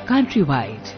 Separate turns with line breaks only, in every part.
Countrywide।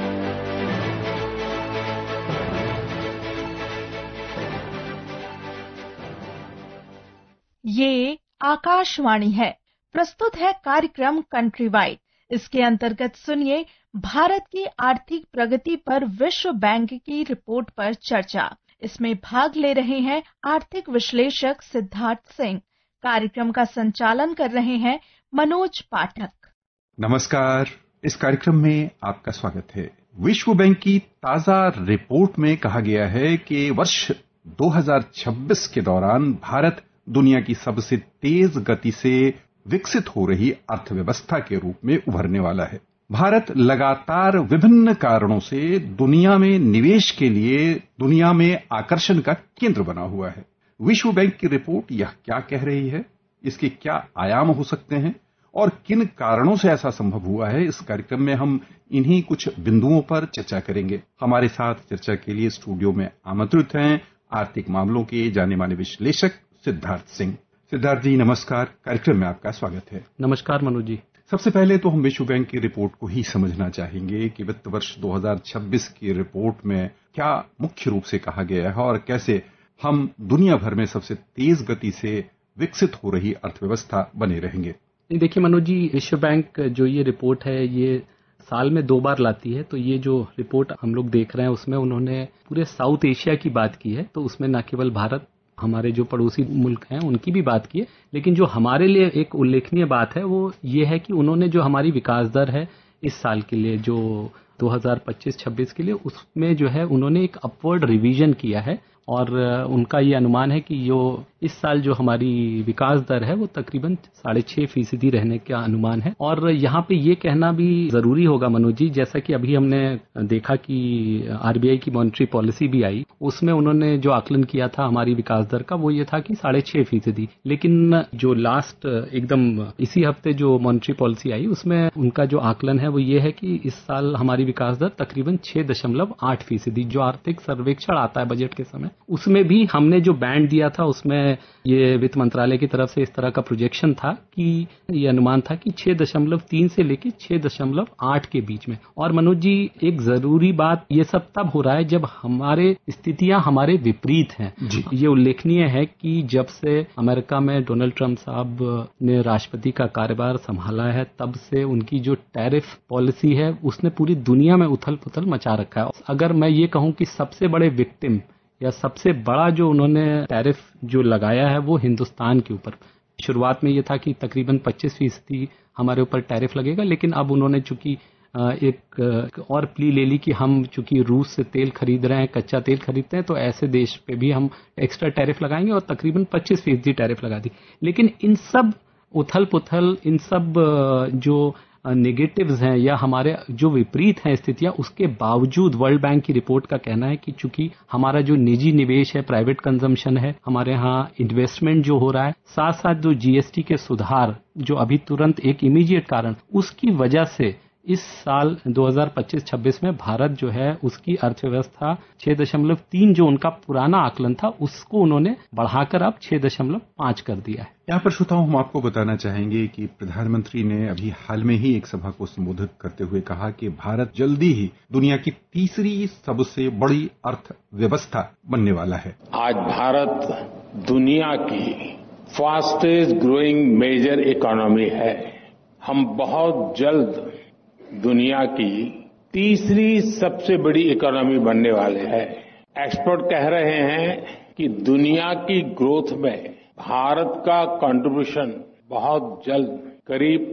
ये आकाशवाणी है। प्रस्तुत है कार्यक्रम कंट्री वाइड। इसके अंतर्गत सुनिए भारत की आर्थिक प्रगति पर विश्व बैंक की रिपोर्ट पर चर्चा। इसमें भाग ले रहे हैं आर्थिक विश्लेषक सिद्धार्थ सिंह। कार्यक्रम का संचालन कर रहे हैं मनोज पाठक।
नमस्कार, इस कार्यक्रम में आपका स्वागत है। विश्व बैंक की ताजा रिपोर्ट में कहा गया है कि वर्ष 2026 के दौरान भारत दुनिया की सबसे तेज गति से विकसित हो रही अर्थव्यवस्था के रूप में उभरने वाला है। भारत लगातार विभिन्न कारणों से दुनिया में निवेश के लिए दुनिया में आकर्षण का केंद्र बना हुआ है। विश्व बैंक की रिपोर्ट यह क्या कह रही है, इसके क्या आयाम हो सकते हैं और किन कारणों से ऐसा संभव हुआ है, इस कार्यक्रम में हम इन्हीं कुछ बिंदुओं पर चर्चा करेंगे। हमारे साथ चर्चा के लिए स्टूडियो में आमंत्रित हैं आर्थिक मामलों के जाने माने विश्लेषक सिद्धार्थ सिंह। सिद्धार्थ जी नमस्कार, कार्यक्रम में आपका स्वागत है।
नमस्कार मनोज जी।
सबसे पहले तो हम विश्व बैंक की रिपोर्ट को ही समझना चाहेंगे कि वित्त वर्ष 2026 की रिपोर्ट में क्या मुख्य रूप से कहा गया है और कैसे हम दुनिया भर में सबसे तेज गति से विकसित हो रही अर्थव्यवस्था बने रहेंगे।
देखिए मनोज जी, विश्व बैंक जो ये रिपोर्ट है ये साल में 2 बार लाती है। तो ये जो रिपोर्ट हम लोग देख रहे हैं उसमें उन्होंने पूरे साउथ एशिया की बात की है। तो उसमें न केवल भारत, हमारे जो पड़ोसी मुल्क हैं उनकी भी बात की है, लेकिन जो हमारे लिए एक उल्लेखनीय बात है वो ये है कि उन्होंने जो हमारी विकास दर है इस साल के लिए, जो 2025-26 के लिए, उसमें जो है उन्होंने एक अपवर्ड रिवीजन किया है और उनका ये अनुमान है कि जो इस साल जो हमारी विकास दर है वो तकरीबन 6.5% रहने का अनुमान है। और यहाँ पे ये कहना भी जरूरी होगा मनोज जी, जैसा कि अभी हमने देखा कि आरबीआई की मॉनेटरी पॉलिसी भी आई, उसमें उन्होंने जो आकलन किया था हमारी विकास दर का वो ये था कि 6.5%। लेकिन जो लास्ट एकदम इसी हफ्ते जो मॉनेटरी पॉलिसी आई उसमें उनका जो आकलन है वो ये है कि इस साल हमारी विकास दर तकरीबन 6.8%। जो आर्थिक सर्वेक्षण आता है बजट के समय, उसमें भी हमने जो बैंड दिया था उसमें ये वित्त मंत्रालय की तरफ से इस तरह का प्रोजेक्शन था कि ये अनुमान था कि 6.3 से लेके 6.8 के बीच में। और मनोज जी, एक जरूरी बात, ये सब तब हो रहा है जब हमारे स्थितियां हमारे विपरीत हैं। ये उल्लेखनीय है कि जब से अमेरिका में डोनाल्ड ट्रंप साहब ने राष्ट्रपति का कार्यभार संभाला है तब से उनकी जो टैरिफ पॉलिसी है उसने पूरी दुनिया में उथल पुथल मचा रखा है। अगर मैं ये कहूं कि सबसे बड़े विक्टिम या सबसे बड़ा जो उन्होंने टैरिफ जो लगाया है वो हिंदुस्तान के ऊपर। शुरुआत में ये था कि तकरीबन 25% हमारे ऊपर टैरिफ लगेगा, लेकिन अब उन्होंने चूंकि एक और प्ली ले ली कि हम चूंकि रूस से तेल खरीद रहे हैं, कच्चा तेल खरीदते हैं, तो ऐसे देश पे भी हम एक्स्ट्रा टैरिफ लगाएंगे और तकरीबन 25% टैरिफ लगा दी। लेकिन इन सब उथल पुथल, इन सब जो नेगेटिव्स हैं या हमारे जो विपरीत हैं स्थितियां, उसके बावजूद वर्ल्ड बैंक की रिपोर्ट का कहना है कि चूंकि हमारा जो निजी निवेश है, प्राइवेट कंजम्पशन है, हमारे यहाँ इन्वेस्टमेंट जो हो रहा है, साथ साथ जो जीएसटी के सुधार जो अभी तुरंत एक इमीडिएट कारण, उसकी वजह से इस साल 2025-26 में भारत जो है उसकी अर्थव्यवस्था 6.3 जो उनका पुराना आकलन था उसको उन्होंने बढ़ाकर अब 6.5 कर दिया है।
यहाँ पर श्रोताओं, हम आपको बताना चाहेंगे कि प्रधानमंत्री ने अभी हाल में ही एक सभा को संबोधित करते हुए कहा कि भारत जल्दी ही दुनिया की तीसरी सबसे बड़ी अर्थव्यवस्था बनने वाला है।
आज भारत दुनिया की फास्टेस्ट ग्रोइंग मेजर इकोनॉमी है। हम बहुत जल्द दुनिया की तीसरी सबसे बड़ी इकोनॉमी बनने वाले हैं। एक्सपर्ट कह रहे हैं कि दुनिया की ग्रोथ में भारत का कंट्रीब्यूशन बहुत जल्द करीब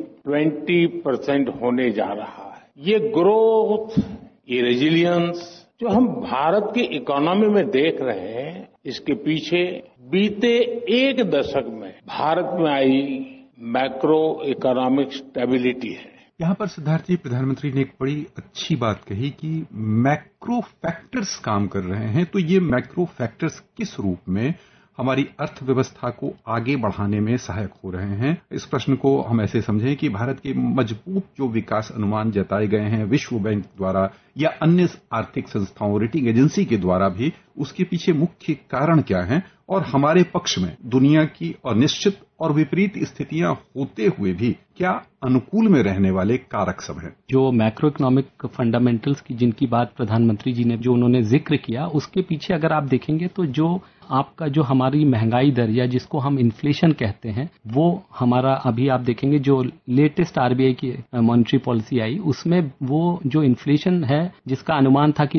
20% होने जा रहा है। ये ग्रोथ, ये रेजिलियंस जो हम भारत की इकोनॉमी में देख रहे हैं, इसके पीछे बीते एक दशक में भारत में आई मैक्रो इकोनॉमिक स्टेबिलिटी है।
यहाँ पर सिद्धार्थ जी, प्रधानमंत्री ने एक बड़ी अच्छी बात कही कि मैक्रो फैक्टर्स काम कर रहे हैं। तो ये मैक्रो फैक्टर्स किस रूप में हमारी अर्थव्यवस्था को आगे बढ़ाने में सहायक हो रहे हैं? इस प्रश्न को हम ऐसे समझें कि भारत के मजबूत जो विकास अनुमान जताए गए हैं विश्व बैंक द्वारा या अन्य आर्थिक संस्थाओं, रेटिंग एजेंसी के द्वारा भी, उसके पीछे मुख्य कारण क्या हैं और हमारे पक्ष में दुनिया की अनिश्चित और विपरीत स्थितियां होते हुए भी क्या अनुकूल में रहने वाले कारक सब हैं?
जो मैक्रो इकोनॉमिक फंडामेंटल्स की जिनकी बात प्रधानमंत्री जी ने जो उन्होंने जिक्र किया, उसके पीछे अगर आप देखेंगे तो जो आपका जो हमारी महंगाई दर या जिसको हम इन्फ्लेशन कहते हैं, वो हमारा अभी आप देखेंगे जो लेटेस्ट आरबीआई की मॉनेटरी पॉलिसी आई, उसमें वो जो इन्फ्लेशन है जिसका अनुमान था कि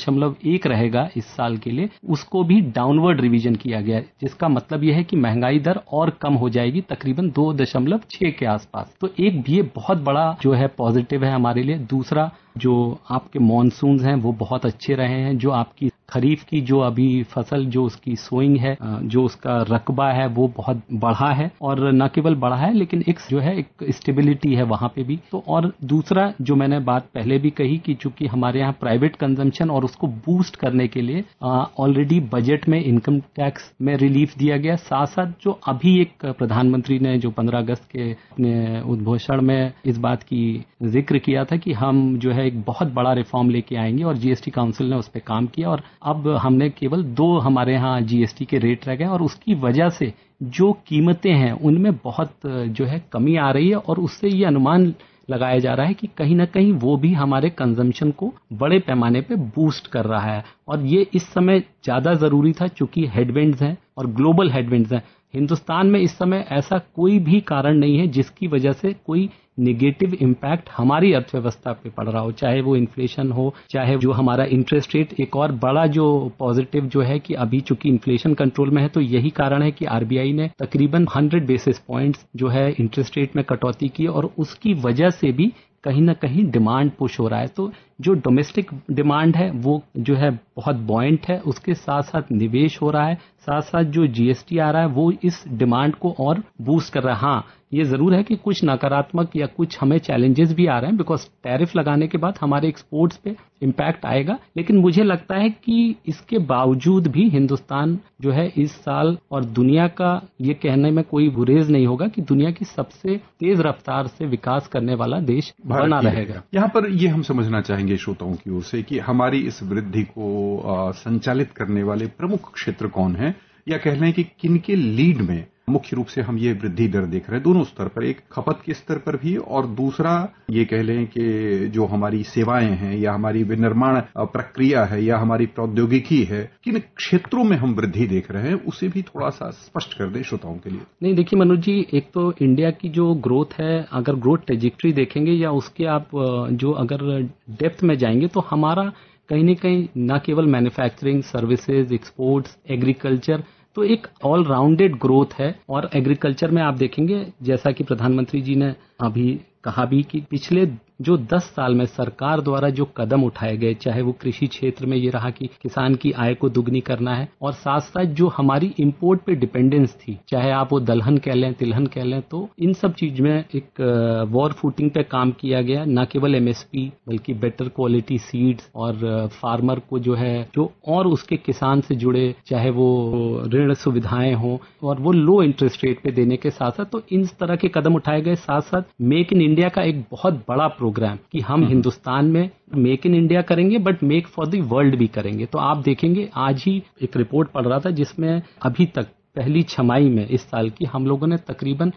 3.1 रहेगा इस साल के लिए, उसको भी डाउनवर्ड रिवीजन किया गया है, जिसका मतलब यह है कि महंगाई दर और कम हो जाएगी तकरीबन 2.6 के आसपास। तो एक ये बहुत बड़ा जो है पॉजिटिव है हमारे लिए। दूसरा, जो आपके मॉनसून्स हैं वो बहुत अच्छे रहे हैं, जो आपकी खरीफ की जो अभी फसल जो उसकी सोइंग है, जो उसका रकबा है वो बहुत बढ़ा है, और न केवल बढ़ा है लेकिन एक जो है एक स्टेबिलिटी है वहां पे भी। तो और दूसरा जो मैंने बात पहले भी कही कि चूंकि हमारे यहाँ प्राइवेट कंजम्पशन और उसको बूस्ट करने के लिए ऑलरेडी बजट में इनकम टैक्स में रिलीफ दिया गया, साथ साथ जो अभी एक प्रधानमंत्री ने जो 15 अगस्त के अपने उद्घोषण में इस बात की जिक्र किया था कि हम जो है एक बहुत बड़ा रिफॉर्म लेके आएंगे, और जीएसटी काउंसिल ने उस पर काम किया और अब हमने केवल 2 हमारे यहाँ जीएसटी के रेट रह गए, और उसकी वजह से जो कीमतें हैं उनमें बहुत जो है कमी आ रही है, और उससे ये अनुमान लगाया जा रहा है कि कहीं ना कहीं वो भी हमारे कंजम्पशन को बड़े पैमाने पे बूस्ट कर रहा है। और ये इस समय ज्यादा जरूरी था चूंकि हेडविंड्स हैं और ग्लोबल हेडविंड्स हैं। हिंदुस्तान में इस समय ऐसा कोई भी कारण नहीं है जिसकी वजह से कोई नेगेटिव इम्पैक्ट हमारी अर्थव्यवस्था पे पड़ रहा हो, चाहे वो इन्फ्लेशन हो, चाहे जो हमारा इंटरेस्ट रेट। एक और बड़ा जो पॉजिटिव जो है कि अभी चूंकि इन्फ्लेशन कंट्रोल में है, तो यही कारण है कि आरबीआई ने तकरीबन 100 बेसिस पॉइंट्स जो है इंटरेस्ट रेट में कटौती की, और उसकी वजह से भी कहीं ना कहीं डिमांड पुश हो रहा है। तो जो डोमेस्टिक डिमांड है वो जो है बहुत बॉयंट है, उसके साथ साथ निवेश हो रहा है, साथ साथ जो जीएसटी आ रहा है वो इस डिमांड को और बूस्ट कर रहा है। हाँ, ये जरूर है कि कुछ नकारात्मक या कुछ हमें चैलेंजेस भी आ रहे हैं, बिकॉज टैरिफ लगाने के बाद हमारे एक्सपोर्ट्स पे इम्पैक्ट आएगा, लेकिन मुझे लगता है कि इसके बावजूद भी हिंदुस्तान जो है इस साल, और दुनिया का ये कहने में कोई गुरेज नहीं होगा कि दुनिया की सबसे तेज रफ्तार से विकास करने वाला देश बना रहेगा।
यहाँ पर ये हम समझना चाहेंगे श्रोताओं की ओर से कि हमारी इस वृद्धि को संचालित करने वाले प्रमुख क्षेत्र कौन हैं, या कह लें कि किनके लीड में मुख्य रूप से हम ये वृद्धि दर देख रहे हैं दोनों स्तर पर, एक खपत के स्तर पर भी, और दूसरा ये कह लें कि जो हमारी सेवाएं हैं या हमारी विनिर्माण प्रक्रिया है या हमारी प्रौद्योगिकी है, किन क्षेत्रों में हम वृद्धि देख रहे हैं, उसे भी थोड़ा सा स्पष्ट कर दें श्रोताओं के लिए।
नहीं, देखिए मनोज जी, एक तो इंडिया की जो ग्रोथ है, अगर ग्रोथ ट्रेजेक्टरी देखेंगे या उसके आप जो अगर डेप्थ में जाएंगे, तो हमारा कहीं न कहीं न केवल मैन्युफैक्चरिंग, सर्विसेज, एक्सपोर्ट्स, एग्रीकल्चर, तो एक ऑल राउंडेड ग्रोथ है। और एग्रीकल्चर में आप देखेंगे जैसा कि प्रधानमंत्री जी ने अभी कहा भी कि पिछले जो 10 साल में सरकार द्वारा जो कदम उठाए गए, चाहे वो कृषि क्षेत्र में ये रहा कि किसान की आय को दुगनी करना है, और साथ साथ जो हमारी इंपोर्ट पे डिपेंडेंस थी, चाहे आप वो दलहन कह लें, तिलहन कह लें, तो इन सब चीज में एक वॉर फूटिंग पे काम किया गया। न केवल एमएसपी बल्कि बेटर क्वालिटी सीड्स, और फार्मर को जो है जो और उसके किसान से जुड़े चाहे वो ऋण सुविधाएं हो, और वो लो इंटरेस्ट रेट पे देने के साथ साथ, तो इन तरह के कदम उठाए गए। साथ साथ मेक इन इंडिया का एक बहुत बड़ा प्रोग्राम कि हम हिंदुस्तान में मेक इन इंडिया करेंगे but make for the world भी करेंगे। तो आप देखेंगे, आज ही एक रिपोर्ट पढ़ रहा था जिसमें अभी तक पहली छमाही में इस साल की हम लोगों ने तकरीबन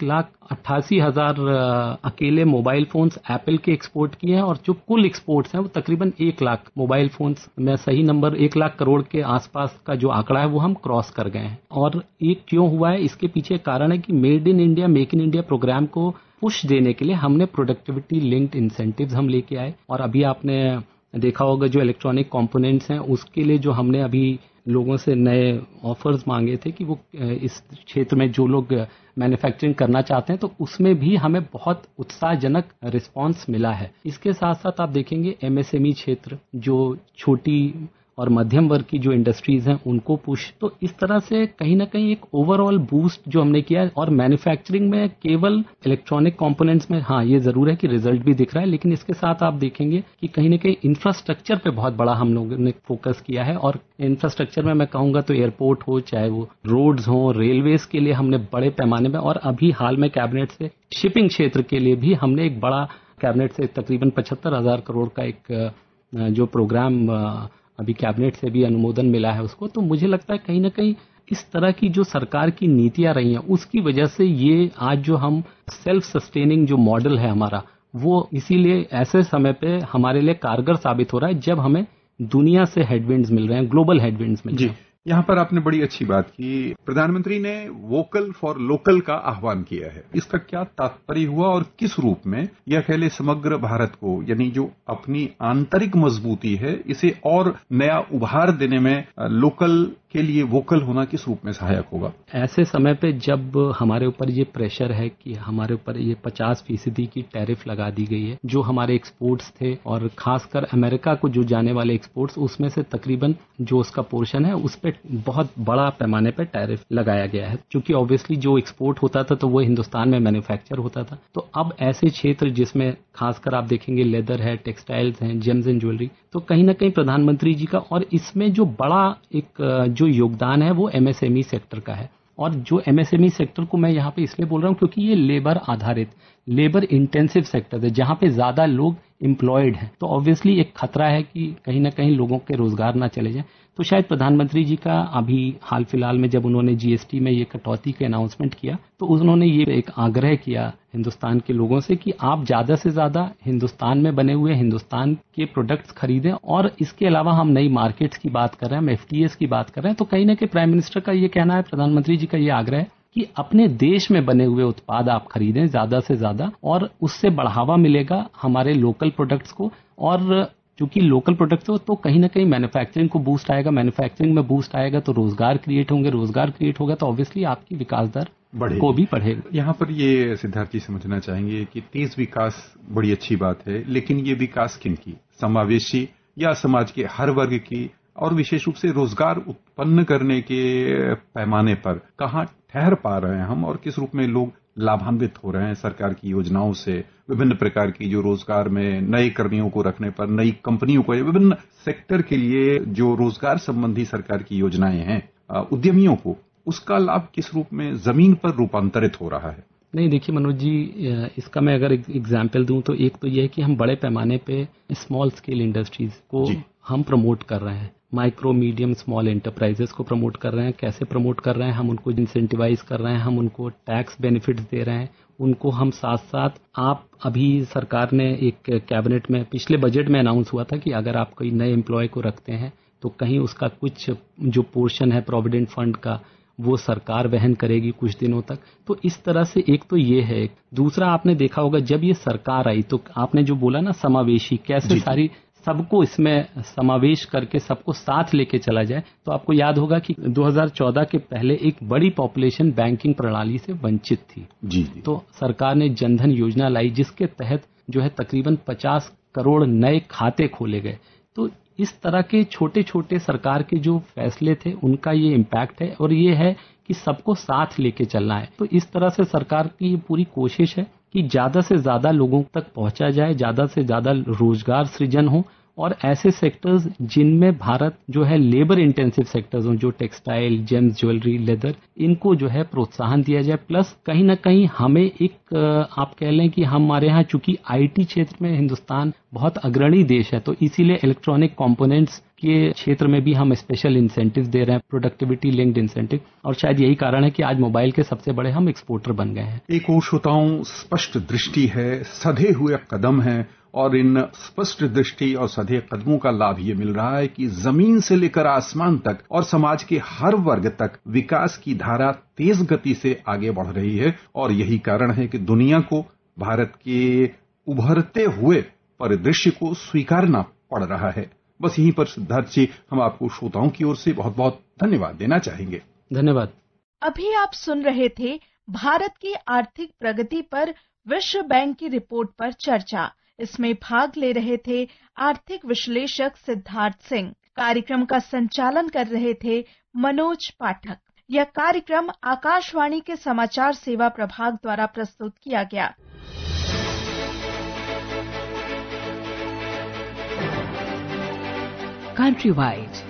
1,88,000 अकेले मोबाइल फोन्स एप्पल के एक्सपोर्ट किए हैं, और जो कुल एक्सपोर्ट्स हैं वो तकरीबन 1 लाख मोबाइल फोन्स में सही नंबर 1 लाख करोड़ के आसपास का जो आंकड़ा है वो हम क्रॉस कर गए हैं। और ये क्यों हुआ है, इसके पीछे कारण है कि made in India, make in India programme को पुश देने के लिए हमने प्रोडक्टिविटी लिंक्ड इंसेंटिव्स हम लेके आए। और अभी आपने देखा होगा जो इलेक्ट्रॉनिक कंपोनेंट्स हैं उसके लिए जो हमने अभी लोगों से नए ऑफर्स मांगे थे कि वो इस क्षेत्र में जो लोग मैन्युफैक्चरिंग करना चाहते हैं, तो उसमें भी हमें बहुत उत्साहजनक रिस्पांस मिला है। इसके साथ साथ आप देखेंगे एमएसएमई क्षेत्र, जो छोटी और मध्यम वर्ग की जो इंडस्ट्रीज हैं उनको पुश, तो इस तरह से कहीं ना कहीं एक ओवरऑल बूस्ट जो हमने किया है। और मैन्युफैक्चरिंग में केवल इलेक्ट्रॉनिक कंपोनेंट्स में हाँ ये जरूर है कि रिजल्ट भी दिख रहा है, लेकिन इसके साथ आप देखेंगे कि कहीं ना कहीं इंफ्रास्ट्रक्चर पे बहुत बड़ा हम लोगों ने फोकस किया है। और इंफ्रास्ट्रक्चर में मैं कहूंगा तो एयरपोर्ट हो, चाहे वो रोड्स हो, रेलवेज के लिए हमने बड़े पैमाने में, और अभी हाल में कैबिनेट से शिपिंग क्षेत्र के लिए भी हमने एक बड़ा कैबिनेट से तकरीबन 75,000 करोड़ का एक जो प्रोग्राम अभी कैबिनेट से भी अनुमोदन मिला है उसको। तो मुझे लगता है कहीं ना कहीं इस तरह की जो सरकार की नीतियां रही हैं उसकी वजह से ये आज जो हम सेल्फ सस्टेनिंग जो मॉडल है हमारा, वो इसीलिए ऐसे समय पे हमारे लिए कारगर साबित हो रहा है जब हमें दुनिया से हेडविंड्स मिल रहे हैं, ग्लोबल हेडविंड्स मिल रहे हैं।
यहाँ पर आपने बड़ी अच्छी बात की, प्रधानमंत्री ने वोकल फॉर लोकल का आह्वान किया है। इसका क्या तात्पर्य हुआ और किस रूप में यह कह ले समग्र भारत को, यानी जो अपनी आंतरिक मजबूती है, इसे और नया उभार देने में लोकल के लिए वोकल होना किस रूप में सहायक होगा?
ऐसे समय पे जब हमारे ऊपर ये प्रेशर है कि हमारे ऊपर ये 50% की टैरिफ लगा दी गई है, जो हमारे एक्सपोर्ट्स थे और खासकर अमेरिका को जो जाने वाले एक्सपोर्ट्स, उसमें से तकरीबन जो उसका पोर्शन है उस पे बहुत बड़ा पैमाने पे टैरिफ लगाया गया है। क्योंकि ऑब्वियसली जो एक्सपोर्ट होता था तो वो हिंदुस्तान में मैन्युफैक्चर होता था। तो अब ऐसे क्षेत्र जिसमें खासकर आप देखेंगे लेदर है, टेक्सटाइल्स हैं, जेम्स एंड ज्वेलरी, तो कहीं ना कहीं प्रधानमंत्री जी का और इसमें जो बड़ा एक जो योगदान है वो एमएसएमई सेक्टर का है। और जो एमएसएमई सेक्टर को मैं यहाँ पे इसलिए बोल रहा हूँ क्योंकि ये लेबर आधारित, लेबर इंटेंसिव सेक्टर है जहाँ पे ज्यादा लोग एम्प्लॉयड हैं। तो ऑब्वियसली एक खतरा है कि कहीं ना कहीं लोगों के रोजगार ना चले जाएं। तो शायद प्रधानमंत्री जी का अभी हाल फिलहाल में जब उन्होंने जीएसटी में ये कटौती के अनाउंसमेंट किया तो उन्होंने ये एक आग्रह किया हिंदुस्तान के लोगों से कि आप ज्यादा से ज्यादा हिंदुस्तान में बने हुए हिंदुस्तान के प्रोडक्ट्स खरीदें। और इसके अलावा हम नई मार्केट्स की बात कर रहे हैं, हम एफटीएस की बात कर रहे हैं। तो कहीं ना कहीं प्राइम मिनिस्टर का ये कहना है, प्रधानमंत्री जी का ये आग्रह है कि अपने देश में बने हुए उत्पाद आप खरीदें ज्यादा से ज्यादा, और उससे बढ़ावा मिलेगा हमारे लोकल प्रोडक्ट्स को। और चूंकि लोकल प्रोडक्ट्स हो तो कहीं ना कहीं मैन्युफैक्चरिंग को बूस्ट आएगा, मैन्युफैक्चरिंग में बूस्ट आएगा तो रोजगार क्रिएट होंगे, रोजगार क्रिएट होगा तो ऑब्वियसली आपकी विकास दर को भी बढ़ेगा।
यहाँ पर ये सिद्धार्थ जी समझना चाहेंगे कि तेज विकास बड़ी अच्छी बात है, लेकिन ये विकास किन की, समावेशी या समाज के हर वर्ग की, और विशेष रूप से रोजगार उत्पन्न करने के पैमाने पर कहाँ ठहर पा रहे हैं हम और किस रूप में लोग लाभान्वित हो रहे हैं सरकार की योजनाओं से? विभिन्न प्रकार की जो रोजगार में नए कर्मियों को रखने पर, नई कंपनियों को, विभिन्न सेक्टर के लिए जो रोजगार संबंधी सरकार की योजनाएं हैं, उद्यमियों को उसका लाभ किस रूप में जमीन पर रूपांतरित हो रहा है?
नहीं, देखिए मनोज जी, इसका मैं अगर एग्जाम्पल दूं तो एक तो यह है कि हम बड़े पैमाने पे स्मॉल स्केल इंडस्ट्रीज को हम प्रमोट कर रहे हैं, माइक्रो मीडियम स्मॉल एंटरप्राइजेस को प्रमोट कर रहे हैं। कैसे प्रमोट कर रहे हैं? हम उनको इंसेंटिवाइज कर रहे हैं, हम उनको टैक्स बेनिफिट्स दे रहे हैं, उनको हम साथ साथ, आप अभी सरकार ने एक कैबिनेट में पिछले बजट में अनाउंस हुआ था कि अगर आप कोई नए एम्प्लॉय को रखते हैं तो कहीं उसका कुछ जो पोर्शन है प्रोविडेंट फंड का वो सरकार वहन करेगी कुछ दिनों तक। तो इस तरह से एक तो ये है। दूसरा, आपने देखा होगा जब ये सरकार आई तो आपने जो बोला ना समावेशी, कैसे सारी सबको इसमें समावेश करके सबको साथ लेके चला जाए। तो आपको याद होगा कि 2014 के पहले एक बड़ी पॉपुलेशन बैंकिंग प्रणाली से वंचित थी।
जी।
तो सरकार ने जनधन योजना लाई जिसके तहत जो है तकरीबन 50 करोड़ नए खाते खोले गए। तो इस तरह के छोटे छोटे सरकार के जो फैसले थे उनका ये इम्पैक्ट है, और ये है कि सबको साथ लेके चलना है। तो इस तरह से सरकार की ये पूरी कोशिश है कि ज्यादा से ज्यादा लोगों तक पहुंचा जाए, ज्यादा से ज्यादा रोजगार सृजन हो, और ऐसे सेक्टर्स जिनमें भारत जो है लेबर इंटेंसिव सेक्टर्स हो, जो टेक्सटाइल, जेम्स ज्वेलरी, लेदर, इनको जो है प्रोत्साहन दिया जाए। प्लस कहीं ना कहीं हमें एक आप कह लें कि हमारे यहाँ चूंकि आईटी क्षेत्र में हिंदुस्तान बहुत अग्रणी देश है, तो इसीलिए इलेक्ट्रॉनिक कंपोनेंट्स के क्षेत्र में भी हम स्पेशल इंसेंटिव दे रहे हैं, प्रोडक्टिविटी लिंक्ड इंसेंटिव, और शायद यही कारण है कि आज मोबाइल के सबसे बड़े हम एक्सपोर्टर बन गए हैं।
एक और श्रोताओं, स्पष्ट दृष्टि है, सधे हुए कदम है, और इन स्पष्ट दृष्टि और सधे कदमों का लाभ ये मिल रहा है कि जमीन से लेकर आसमान तक और समाज के हर वर्ग तक विकास की धारा तेज गति से आगे बढ़ रही है। और यही कारण है कि दुनिया को भारत के उभरते हुए परिदृश्य को स्वीकारना पड़ रहा है। बस यहीं पर सिद्धार्थ जी, हम आपको श्रोताओं की ओर से बहुत बहुत धन्यवाद देना चाहेंगे।
धन्यवाद।
अभी आप सुन रहे थे भारत की आर्थिक प्रगति पर विश्व बैंक की रिपोर्ट पर चर्चा। इसमें भाग ले रहे थे आर्थिक विश्लेषक सिद्धार्थ सिंह। कार्यक्रम का संचालन कर रहे थे मनोज पाठक। यह कार्यक्रम आकाशवाणी के समाचार सेवा प्रभाग द्वारा प्रस्तुत किया गया।
Countrywide